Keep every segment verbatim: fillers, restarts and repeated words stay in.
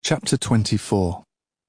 Chapter twenty-four.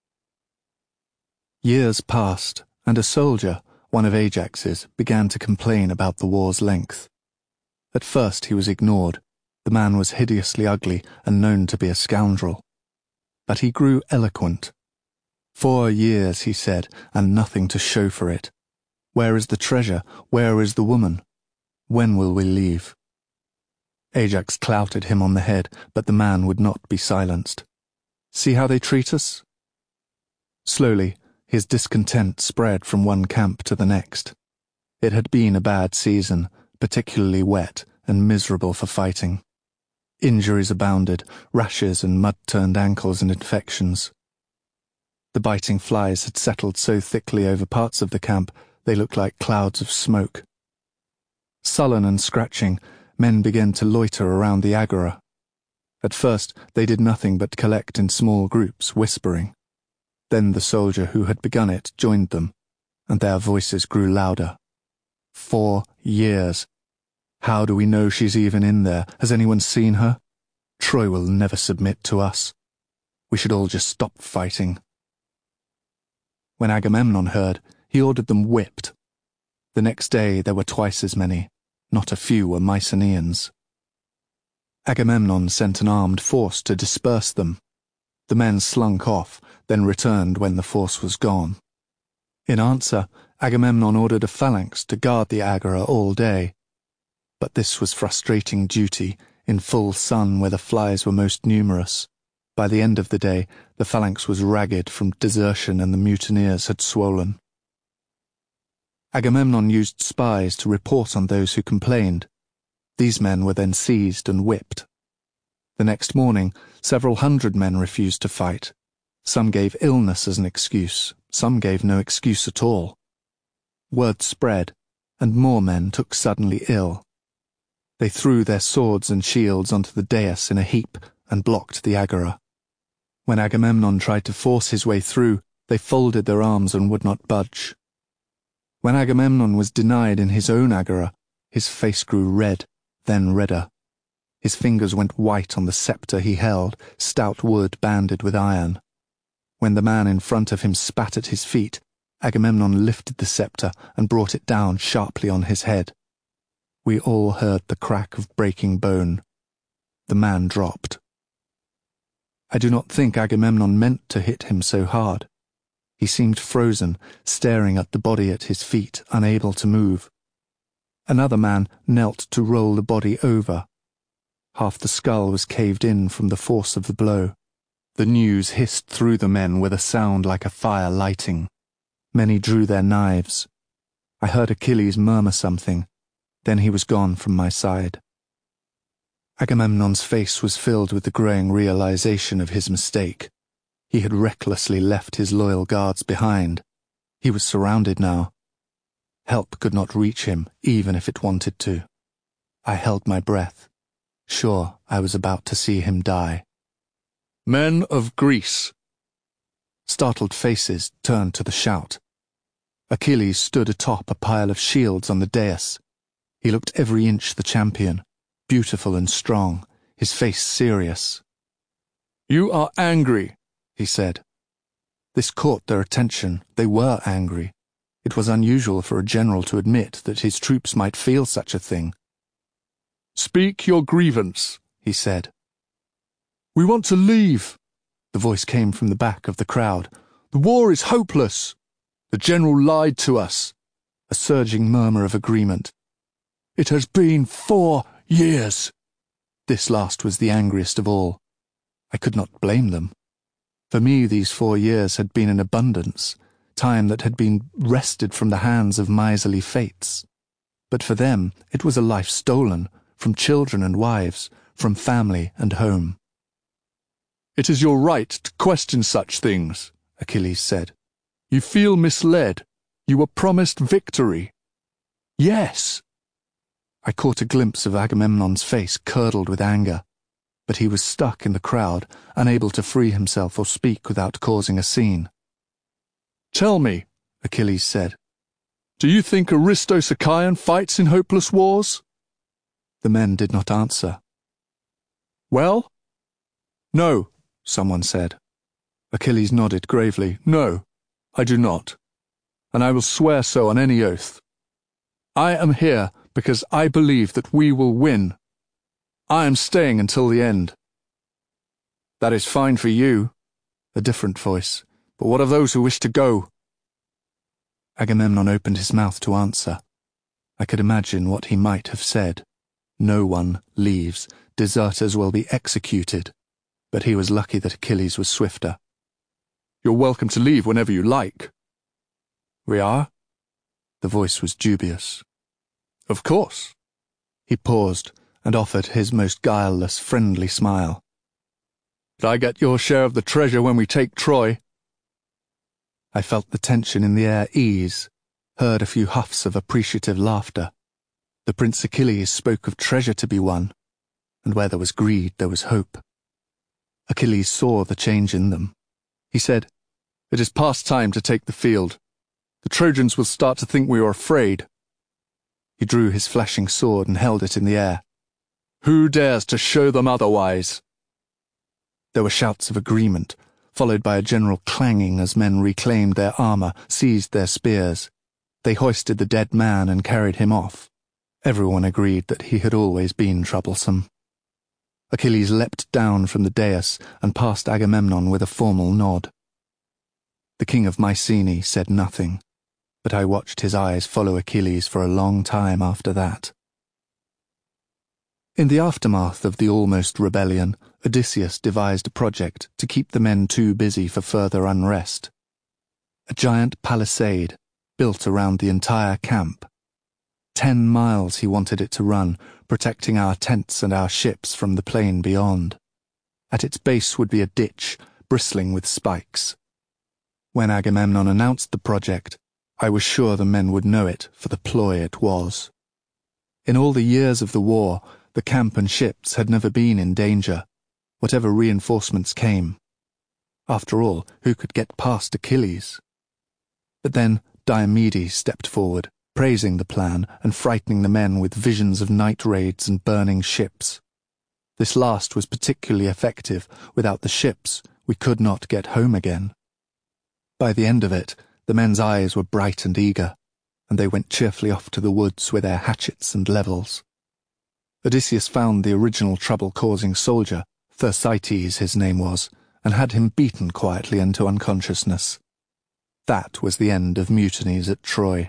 Years passed, and a soldier, one of Ajax's, began to complain about the war's length. At first he was ignored. The man was hideously ugly and known to be a scoundrel. But he grew eloquent. Four years, he said, and nothing to show for it. Where is the treasure? Where is the woman? When will we leave? Ajax clouted him on the head, but the man would not be silenced. See how they treat us? Slowly, his discontent spread from one camp to the next. It had been a bad season, particularly wet and miserable for fighting. Injuries abounded, rashes and mud-turned ankles and infections. The biting flies had settled so thickly over parts of the camp they looked like clouds of smoke. Sullen and scratching, men began to loiter around the agora. At first, they did nothing but collect in small groups, whispering. Then the soldier who had begun it joined them, and their voices grew louder. Four years. How do we know she's even in there? Has anyone seen her? Troy will never submit to us. We should all just stop fighting. When Agamemnon heard, he ordered them whipped. The next day there were twice as many. Not a few were Mycenaeans. Agamemnon sent an armed force to disperse them. The men slunk off, then returned when the force was gone. In answer, Agamemnon ordered a phalanx to guard the agora all day. But this was frustrating duty, in full sun where the flies were most numerous. By the end of the day, the phalanx was ragged from desertion and the mutineers had swollen. Agamemnon used spies to report on those who complained. These men were then seized and whipped. The next morning, several hundred men refused to fight. Some gave illness as an excuse, some gave no excuse at all. Word spread, and more men took suddenly ill. They threw their swords and shields onto the dais in a heap and blocked the agora. When Agamemnon tried to force his way through, they folded their arms and would not budge. When Agamemnon was denied in his own agora, his face grew red, then redder. His fingers went white on the scepter he held, stout wood banded with iron. When the man in front of him spat at his feet, Agamemnon lifted the scepter and brought it down sharply on his head. We all heard the crack of breaking bone. The man dropped. I do not think Agamemnon meant to hit him so hard. He seemed frozen, staring at the body at his feet, unable to move. Another man knelt to roll the body over. Half the skull was caved in from the force of the blow. The news hissed through the men with a sound like a fire lighting. Many drew their knives. I heard Achilles murmur something. Then he was gone from my side. Agamemnon's face was filled with the growing realization of his mistake. He had recklessly left his loyal guards behind. He was surrounded now. Help could not reach him, even if it wanted to. I held my breath, sure I was about to see him die. Men of Greece! Startled faces turned to the shout. Achilles stood atop a pile of shields on the dais. He looked every inch the champion, beautiful and strong, his face serious. You are angry, he said. This caught their attention. They were angry. It was unusual for a general to admit that his troops might feel such a thing. Speak your grievance, he said. We want to leave. The voice came from the back of the crowd. The war is hopeless. The general lied to us. A surging murmur of agreement. It has been four years. This last was the angriest of all. I could not blame them. For me, these four years had been an abundance, time that had been wrested from the hands of miserly fates. But for them, it was a life stolen, from children and wives, from family and home. It is your right to question such things, Achilles said. You feel misled. You were promised victory. Yes. I caught a glimpse of Agamemnon's face curdled with anger, but he was stuck in the crowd, unable to free himself or speak without causing a scene. Tell me, Achilles said, do you think Aristos Achaeon fights in hopeless wars? The men did not answer. Well? No, someone said. Achilles nodded gravely. No, I do not, and I will swear so on any oath. I am here because I believe that we will win. I am staying until the end. That is fine for you, a different voice, but what of those who wish to go? Agamemnon opened his mouth to answer. I could imagine what he might have said. No one leaves. Deserters will be executed. But he was lucky that Achilles was swifter. You're welcome to leave whenever you like. We are? The voice was dubious. Of course. He paused and offered his most guileless, friendly smile. Did I get your share of the treasure when we take Troy? I felt the tension in the air ease, heard a few huffs of appreciative laughter. The Prince Achilles spoke of treasure to be won, and where there was greed there was hope. Achilles saw the change in them. He said, It is past time to take the field. The Trojans will start to think we are afraid. He drew his flashing sword and held it in the air. Who dares to show them otherwise? There were shouts of agreement, followed by a general clanging as men reclaimed their armor, seized their spears. They hoisted the dead man and carried him off. Everyone agreed that he had always been troublesome. Achilles leapt down from the dais and passed Agamemnon with a formal nod. The king of Mycenae said nothing, but I watched his eyes follow Achilles for a long time after that. In the aftermath of the almost rebellion, Odysseus devised a project to keep the men too busy for further unrest. A giant palisade built around the entire camp. Ten miles he wanted it to run, protecting our tents and our ships from the plain beyond. At its base would be a ditch, bristling with spikes. When Agamemnon announced the project, I was sure the men would know it for the ploy it was. In all the years of the war, the camp and ships had never been in danger, whatever reinforcements came. After all, who could get past Achilles? But then Diomedes stepped forward, praising the plan and frightening the men with visions of night raids and burning ships. This last was particularly effective. Without the ships, we could not get home again. By the end of it, the men's eyes were bright and eager, and they went cheerfully off to the woods with their hatchets and levels. Odysseus found the original trouble-causing soldier, Thersites his name was, and had him beaten quietly into unconsciousness. That was the end of mutinies at Troy.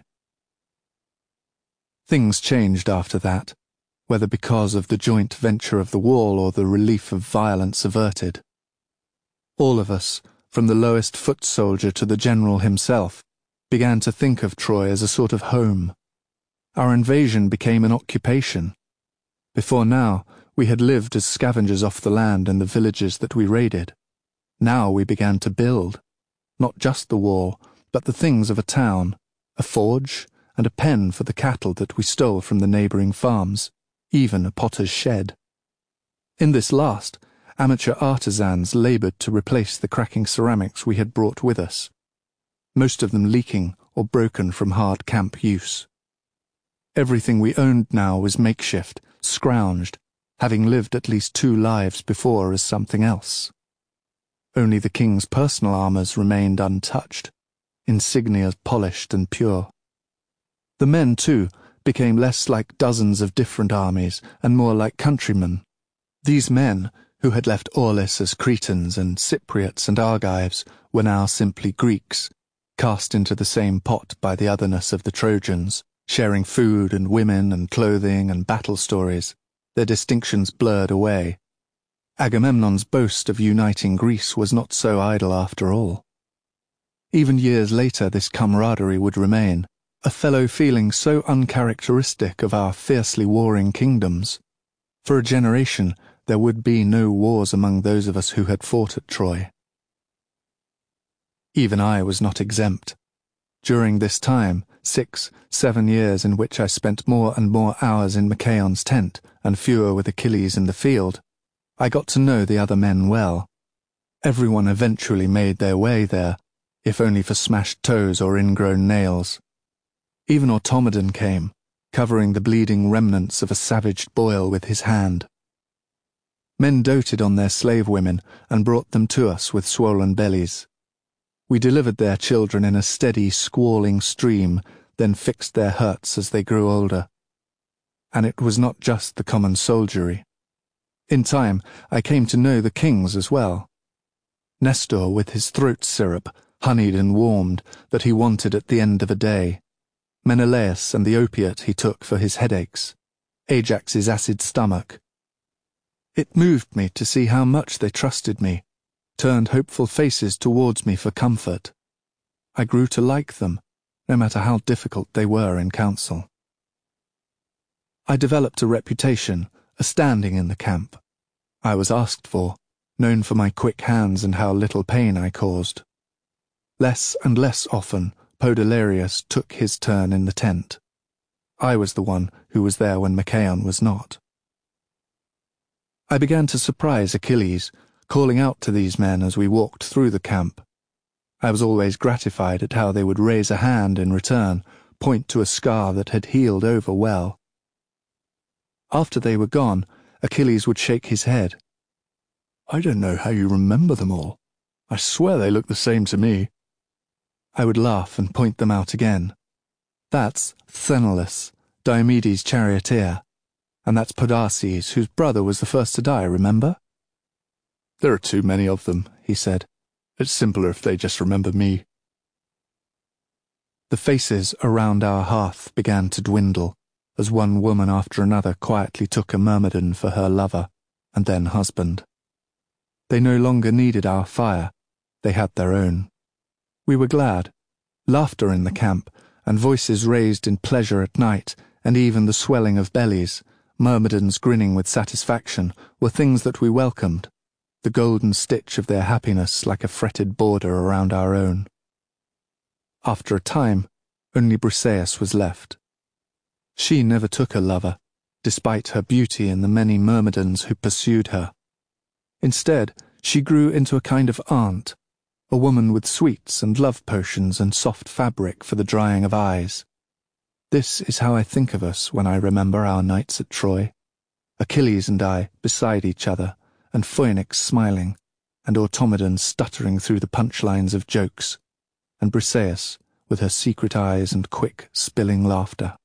Things changed after that, whether because of the joint venture of the wall or the relief of violence averted. All of us, from the lowest foot soldier to the general himself, began to think of Troy as a sort of home. Our invasion became an occupation. Before now, we had lived as scavengers off the land in the villages that we raided. Now we began to build, not just the wall, but the things of a town, a forge, and a pen for the cattle that we stole from the neighbouring farms, even a potter's shed. In this last, amateur artisans laboured to replace the cracking ceramics we had brought with us, most of them leaking or broken from hard camp use. Everything we owned now was makeshift, scrounged, having lived at least two lives before as something else. Only the king's personal armours remained untouched, insignias polished and pure. The men, too, became less like dozens of different armies and more like countrymen. These men, who had left Aulis as Cretans and Cypriots and Argives, were now simply Greeks, cast into the same pot by the otherness of the Trojans, sharing food and women and clothing and battle stories, their distinctions blurred away. Agamemnon's boast of uniting Greece was not so idle after all. Even years later this camaraderie would remain, a fellow feeling so uncharacteristic of our fiercely warring kingdoms. For a generation there would be no wars among those of us who had fought at Troy. Even I was not exempt. During this time, six, seven years in which I spent more and more hours in Machaon's tent and fewer with Achilles in the field, I got to know the other men well. Everyone eventually made their way there, if only for smashed toes or ingrown nails. Even Automedon came, covering the bleeding remnants of a savaged boil with his hand. Men doted on their slave women and brought them to us with swollen bellies. We delivered their children in a steady, squalling stream, then fixed their hurts as they grew older. And it was not just the common soldiery. In time, I came to know the kings as well. Nestor with his throat syrup, honeyed and warmed, that he wanted at the end of a day. Menelaus and the opiate he took for his headaches. Ajax's acid stomach. It moved me to see how much they trusted me, turned hopeful faces towards me for comfort. I grew to like them, no matter how difficult they were in council. I developed a reputation, a standing in the camp. I was asked for, known for my quick hands and how little pain I caused. Less and less often, Podalirius took his turn in the tent. I was the one who was there when Machaon was not. I began to surprise Achilles, calling out to these men as we walked through the camp. I was always gratified at how they would raise a hand in return, point to a scar that had healed over well. After they were gone, Achilles would shake his head. I don't know how you remember them all. I swear they look the same to me. I would laugh and point them out again. That's Sthenelus, Diomedes' charioteer. And that's Podarces, whose brother was the first to die, remember? There are too many of them, he said. It's simpler if they just remember me. The faces around our hearth began to dwindle, as one woman after another quietly took a myrmidon for her lover, and then husband. They no longer needed our fire, they had their own. We were glad. Laughter in the camp, and voices raised in pleasure at night, and even the swelling of bellies, myrmidons grinning with satisfaction, were things that we welcomed, the golden stitch of their happiness like a fretted border around our own. After a time, only Briseis was left. She never took a lover, despite her beauty and the many myrmidons who pursued her. Instead, she grew into a kind of aunt, a woman with sweets and love potions and soft fabric for the drying of eyes. This is how I think of us when I remember our nights at Troy, Achilles and I beside each other, and Phoenix smiling, and Automedon stuttering through the punchlines of jokes, and Briseis with her secret eyes and quick, spilling laughter.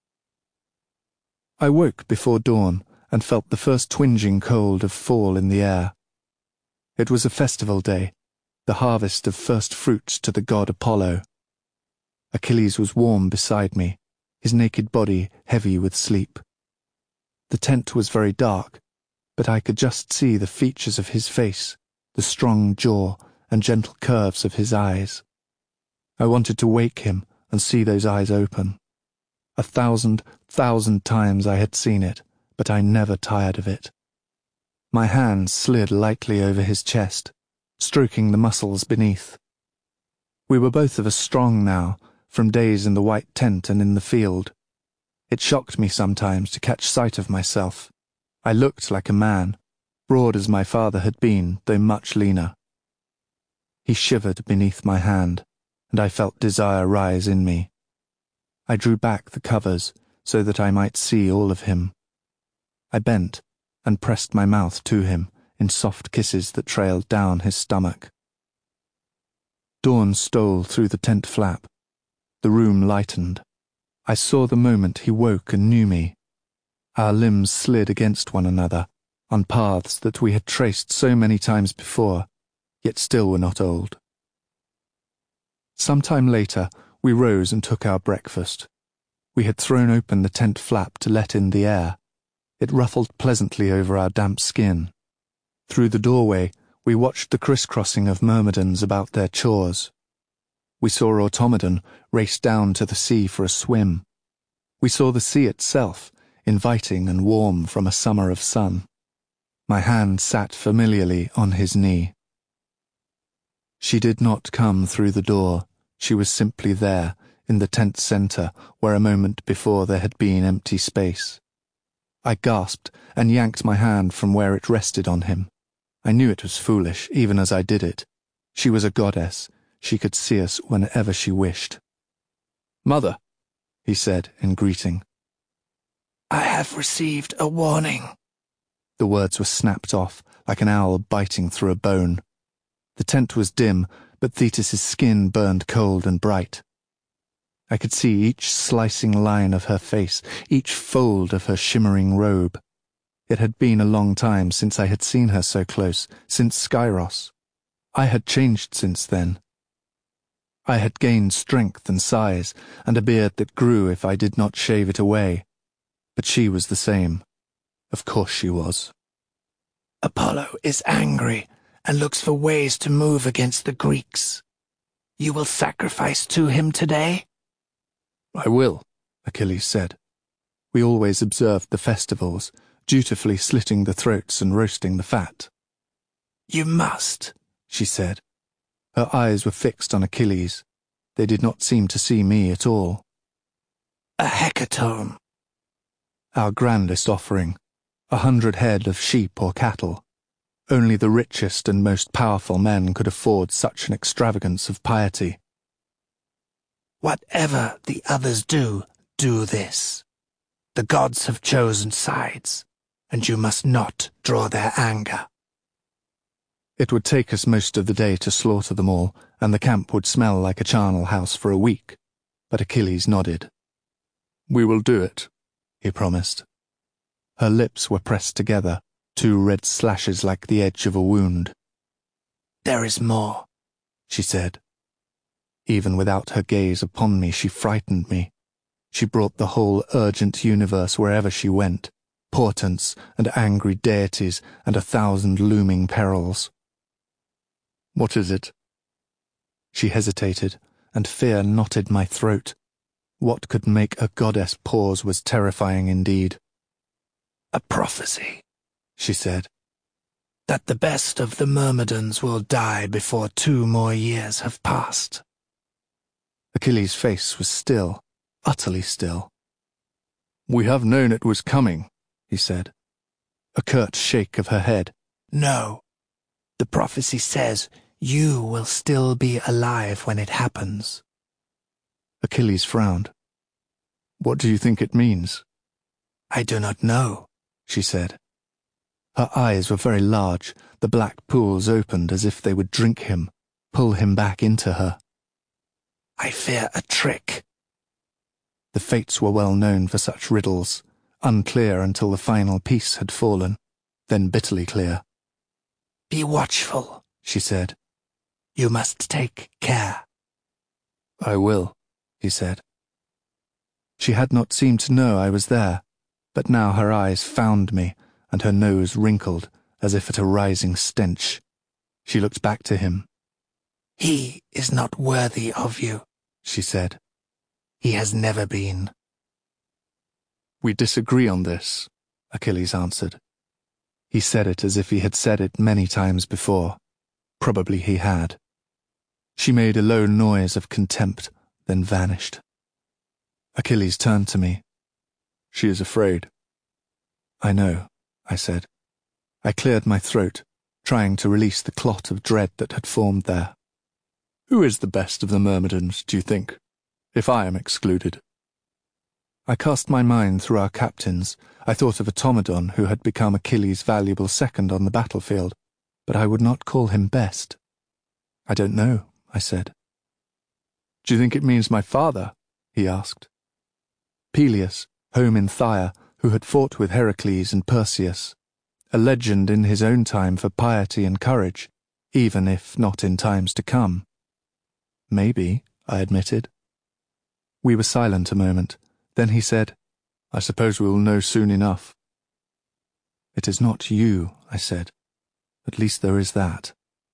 I woke before dawn and felt the first twinging cold of fall in the air. It was a festival day, the harvest of first fruits to the god Apollo. Achilles was warm beside me, his naked body heavy with sleep. The tent was very dark, but I could just see the features of his face, the strong jaw and gentle curves of his eyes. I wanted to wake him and see those eyes open. A thousand, thousand times I had seen it, but I never tired of it. My hands slid lightly over his chest, stroking the muscles beneath. We were both of us strong now, from days in the white tent and in the field. It shocked me sometimes to catch sight of myself. I looked like a man, broad as my father had been, though much leaner. He shivered beneath my hand, and I felt desire rise in me. I drew back the covers so that I might see all of him. I bent and pressed my mouth to him in soft kisses that trailed down his stomach. Dawn stole through the tent flap. The room lightened. I saw the moment he woke and knew me. Our limbs slid against one another, on paths that we had traced so many times before, yet still were not old. Some time later, we rose and took our breakfast. We had thrown open the tent flap to let in the air. It ruffled pleasantly over our damp skin. Through the doorway, we watched the crisscrossing of myrmidons about their chores. We saw Automedon race down to the sea for a swim. We saw the sea itself, inviting and warm from a summer of sun. My hand sat familiarly on his knee. She did not come through the door. She was simply there, in the tent centre, where a moment before there had been empty space. I gasped and yanked my hand from where it rested on him. I knew it was foolish, even as I did it. She was a goddess. She could see us whenever she wished. "Mother," he said in greeting. "I have received a warning," The words were snapped off, like an owl biting through a bone. The tent was dim, but Thetis's skin burned cold and bright. I could see each slicing line of her face, each fold of her shimmering robe. It had been a long time since I had seen her so close, since Skyros. I had changed since then. I had gained strength and size, and a beard that grew if I did not shave it away. But she was the same. Of course she was. Apollo is angry and looks for ways to move against the Greeks. You will sacrifice to him today? I will, Achilles said. We always observed the festivals, dutifully slitting the throats and roasting the fat. You must, she said. Her eyes were fixed on Achilles. They did not seem to see me at all. A hecatomb. Our grandest offering, a hundred head of sheep or cattle. Only the richest and most powerful men could afford such an extravagance of piety. Whatever the others do, do this. The gods have chosen sides, and you must not draw their anger. It would take us most of the day to slaughter them all, and the camp would smell like a charnel house for a week. But Achilles nodded. We will do it, he promised. Her lips were pressed together, two red slashes like the edge of a wound. There is more, she said. Even without her gaze upon me, she frightened me. She brought the whole urgent universe wherever she went, portents and angry deities and a thousand looming perils. What is it? She hesitated, and fear knotted my throat. What could make a goddess pause was terrifying indeed. A prophecy, she said. That the best of the Myrmidons will die before two more years have passed. Achilles' face was still, utterly still. We have known it was coming, he said. A curt shake of her head. No. The prophecy says you will still be alive when it happens. Achilles frowned. What do you think it means? I do not know, she said. Her eyes were very large, the black pools opened as if they would drink him, pull him back into her. I fear a trick. The fates were well known for such riddles, unclear until the final piece had fallen, then bitterly clear. Be watchful, she said. You must take care. I will, he said. She had not seemed to know I was there, but now her eyes found me, and her nose wrinkled, as if at a rising stench. She looked back to him. He is not worthy of you, she said. He has never been. We disagree on this, Achilles answered. He said it as if he had said it many times before. Probably he had. She made a low noise of contempt, then vanished. Achilles turned to me. She is afraid. I know, I said. I cleared my throat, trying to release the clot of dread that had formed there. Who is the best of the Myrmidons, do you think, if I am excluded? I cast my mind through our captains. I thought of Automedon, who had become Achilles' valuable second on the battlefield, but I would not call him best. I don't know, I said. Do you think it means my father? He asked. Peleus, home in Phthia, who had fought with Heracles and Perseus, a legend in his own time for piety and courage, even if not in times to come. Maybe, I admitted. We were silent a moment. Then he said, I suppose we will know soon enough. It is not you, I said. At least there is that.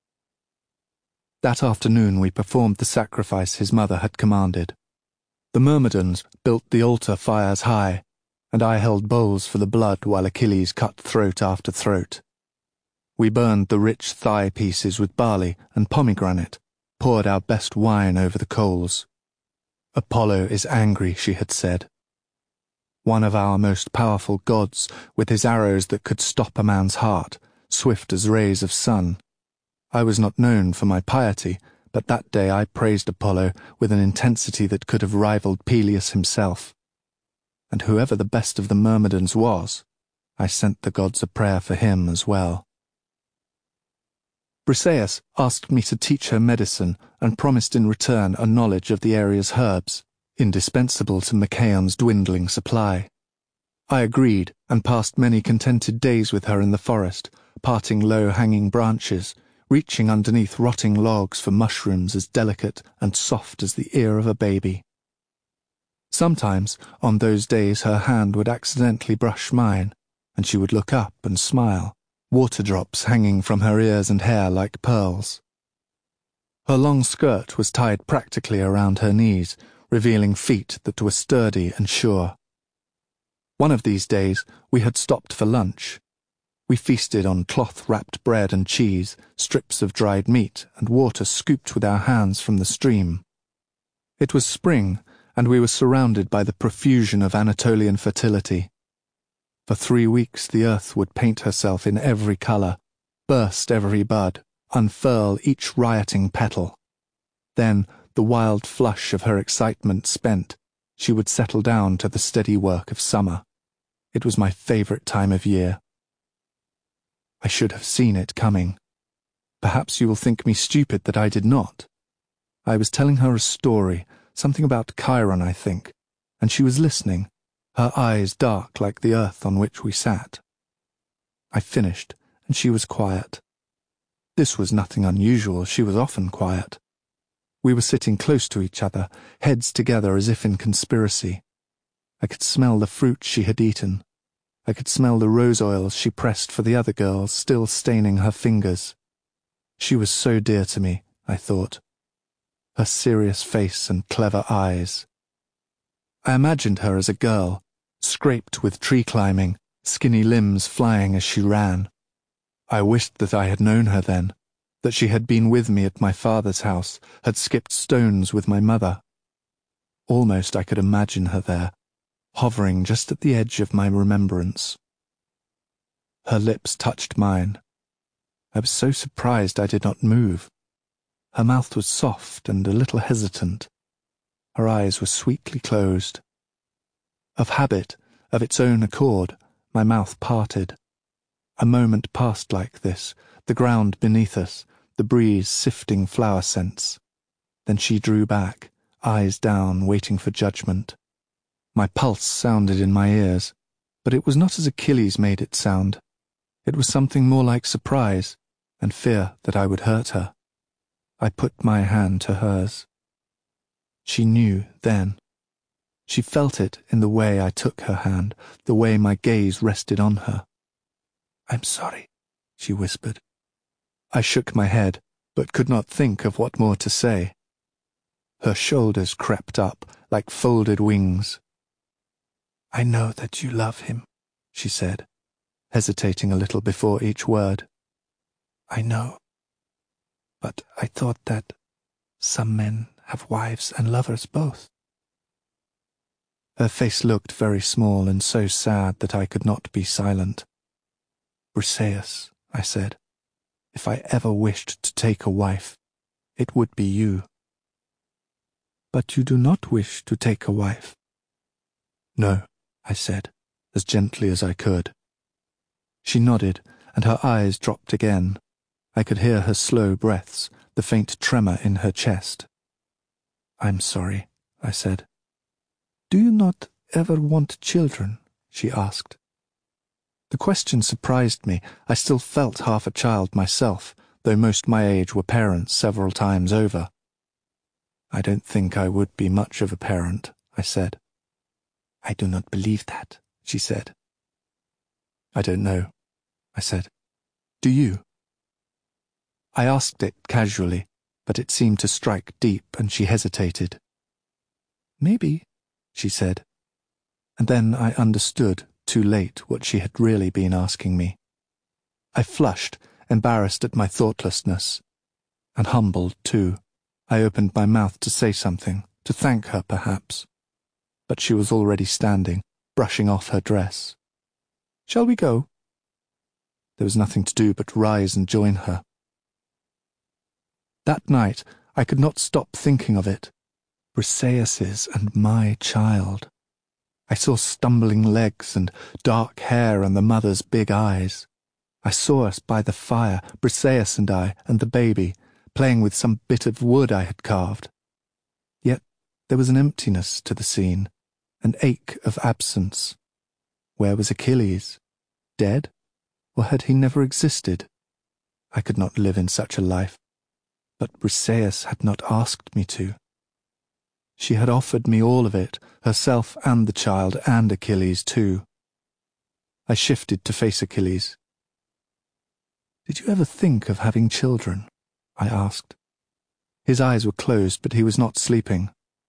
That afternoon we performed the sacrifice his mother had commanded. The Myrmidons built the altar fires high, and I held bowls for the blood while Achilles cut throat after throat. We burned the rich thigh pieces with barley and pomegranate, poured our best wine over the coals. Apollo is angry, she had said. One of our most powerful gods, with his arrows that could stop a man's heart, swift as rays of sun. I was not known for my piety, but that day I praised Apollo with an intensity that could have rivaled Peleus himself. And whoever the best of the Myrmidons was, I sent the gods a prayer for him as well. Briseis asked me to teach her medicine and promised in return a knowledge of the area's herbs, indispensable to Machaon's dwindling supply. I agreed and passed many contented days with her in the forest, parting low-hanging branches, reaching underneath rotting logs for mushrooms as delicate and soft as the ear of a baby. Sometimes, on those days, her hand would accidentally brush mine, and she would look up and smile, water drops hanging from her ears and hair like pearls. Her long skirt was tied practically around her knees, revealing feet that were sturdy and sure. One of these days we had stopped for lunch. We feasted on cloth-wrapped bread and cheese, strips of dried meat, and water scooped with our hands from the stream. It was spring, and we were surrounded by the profusion of Anatolian fertility. For three weeks the earth would paint herself in every colour, burst every bud, unfurl each rioting petal. Then, the wild flush of her excitement spent, she would settle down to the steady work of summer. It was my favourite time of year. I should have seen it coming. Perhaps you will think me stupid that I did not. I was telling her a story, something about Chiron, I think, and she was listening, her eyes dark like the earth on which we sat. I finished, and she was quiet. This was nothing unusual, she was often quiet. We were sitting close to each other, heads together as if in conspiracy. I could smell the fruit she had eaten. I could smell the rose oils she pressed for the other girls, still staining her fingers. She was so dear to me, I thought. Her serious face and clever eyes. I imagined her as a girl, scraped with tree climbing, skinny limbs flying as she ran. I wished that I had known her then, that she had been with me at my father's house, had skipped stones with my mother. Almost I could imagine her there, hovering just at the edge of my remembrance. Her lips touched mine. I was so surprised I did not move. Her mouth was soft and a little hesitant. Her eyes were sweetly closed. Of habit, of its own accord, my mouth parted. A moment passed like this, the ground beneath us, the breeze sifting flower scents. Then she drew back, eyes down, waiting for judgment. My pulse sounded in my ears, but it was not as Achilles made it sound. It was something more like surprise, and fear that I would hurt her. I put my hand to hers. She knew then. She felt it in the way I took her hand, the way my gaze rested on her. "I'm sorry," she whispered. I shook my head, but could not think of what more to say. Her shoulders crept up like folded wings. "I know that you love him," she said, hesitating a little before each word. "I know. But I thought that some men have wives and lovers both." Her face looked very small and so sad that I could not be silent. "Briseis," I said, "if I ever wished to take a wife, it would be you." "But you do not wish to take a wife." "No," I said, as gently as I could. She nodded, and her eyes dropped again. I could hear her slow breaths, the faint tremor in her chest. "I'm sorry," I said. "Do you not ever want children?" she asked. The question surprised me. I still felt half a child myself, though most my age were parents several times over. "I don't think I would be much of a parent," I said. "I do not believe that," she said. "I don't know," I said. "Do you?" I asked it casually, but it seemed to strike deep, and she hesitated. "Maybe," she said, and then I understood, too late, what she had really been asking me. I flushed, embarrassed at my thoughtlessness, and humbled too. I opened my mouth to say something, to thank her perhaps, but she was already standing, brushing off her dress. "Shall we go?" There was nothing to do but rise and join her. That night I could not stop thinking of it. Briseis's and my child. I saw stumbling legs and dark hair and the mother's big eyes. I saw us by the fire, Briseis and I, and the baby, playing with some bit of wood I had carved. Yet there was an emptiness to the scene, an ache of absence. Where was Achilles? Dead? Or had he never existed? I could not live in such a life, but Briseis had not asked me to. She had offered me all of it, herself and the child, and Achilles too. I shifted to face Achilles. "Did you ever think of having children?" I asked. His eyes were closed, but he was not sleeping.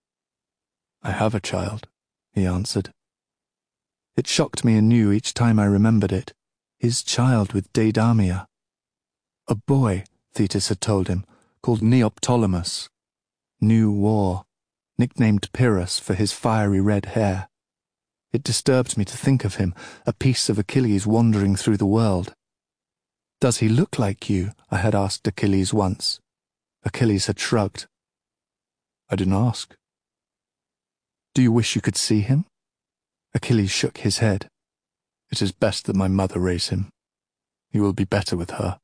"I have a child," he answered. It shocked me anew each time I remembered it. His child with Deidamia. A boy, Thetis had told him, called Neoptolemus. New war, nicknamed Pyrrhus for his fiery red hair. It disturbed me to think of him, a piece of Achilles wandering through the world. "Does he look like you?" I had asked Achilles once. Achilles had shrugged. "I didn't ask." "Do you wish you could see him?" Achilles shook his head. "It is best that my mother raise him. He will be better with her."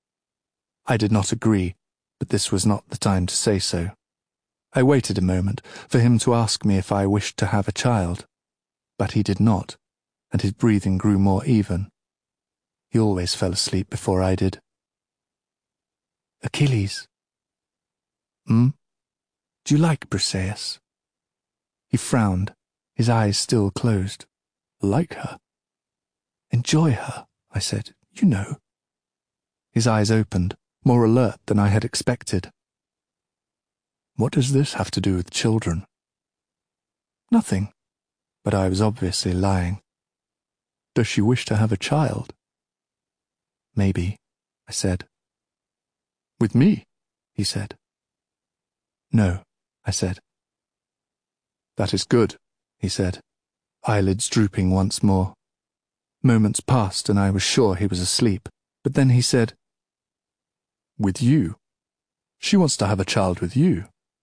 I did not agree, but this was not the time to say so. I waited a moment for him to ask me if I wished to have a child, but he did not, and his breathing grew more even. He always fell asleep before I did. "Achilles." "Hmm? Do you like Briseis?" He frowned, his eyes still closed. "Like her?" "Enjoy her," I said. "You know." His eyes opened, more alert than I had expected. "What does this have to do with children?" "Nothing," but I was obviously lying. "Does she wish to have a child?" "Maybe," I said. "With me?" he said. "No," I said. "That is good," he said, eyelids drooping once more. Moments passed and I was sure he was asleep, but then he said, "With you? She wants to have a child with you."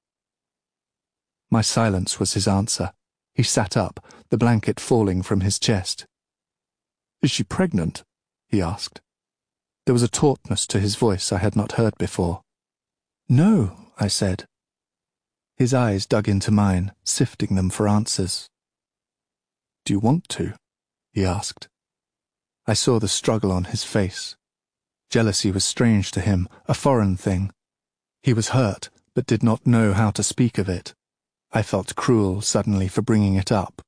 My silence was his answer. He sat up, the blanket falling from his chest. "Is she pregnant?" he asked. There was a tautness to his voice I had not heard before. "No," I said. His eyes dug into mine, sifting them for answers. "Do you want to?" he asked. I saw the struggle on his face. Jealousy was strange to him, a foreign thing. He was hurt, but did not know how to speak of it. I felt cruel suddenly for bringing it up.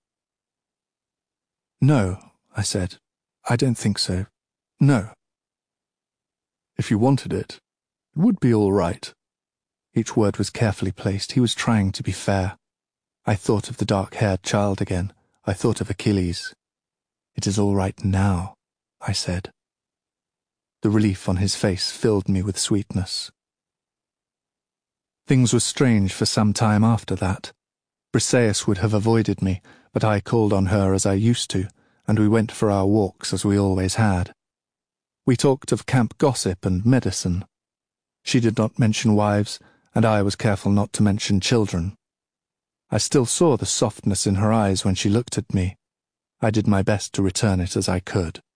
"No," I said. "I don't think so. No." "If you wanted it, it would be all right." Each word was carefully placed. He was trying to be fair. I thought of the dark-haired child again. I thought of Achilles. "It is all right now," I said. The relief on his face filled me with sweetness. Things were strange for some time after that. Briseis would have avoided me, but I called on her as I used to, and we went for our walks as we always had. We talked of camp gossip and medicine. She did not mention wives, and I was careful not to mention children. I still saw the softness in her eyes when she looked at me. I did my best to return it as I could.